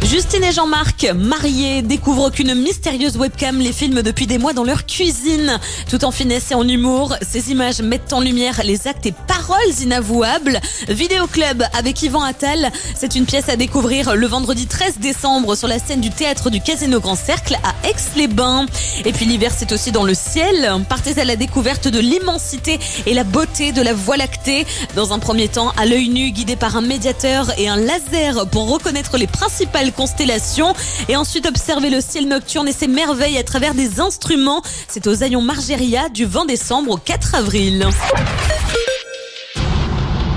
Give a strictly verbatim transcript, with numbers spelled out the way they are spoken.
Justine et Jean-Marc, mariés, découvrent qu'une mystérieuse webcam les filme depuis des mois dans leur cuisine. Tout en finesse et en humour, ces images mettent en lumière les actes et paroles inavouables. Vidéo Club avec Yvan Attal, c'est une pièce à découvrir le vendredi treize décembre sur la scène du théâtre du Casino Grand Cercle à Aix-les-Bains. Et puis l'hiver, c'est aussi dans le ciel. Partez à la découverte de l'immensité et la beauté de la Voie lactée. Dans un premier temps, à l'œil nu, guidé par un médiateur et un laser pour reconnaître les principales constellations, et ensuite observer le ciel nocturne et ses merveilles à travers des instruments. C'est aux Haillons Margeria du vingt décembre au quatre avril.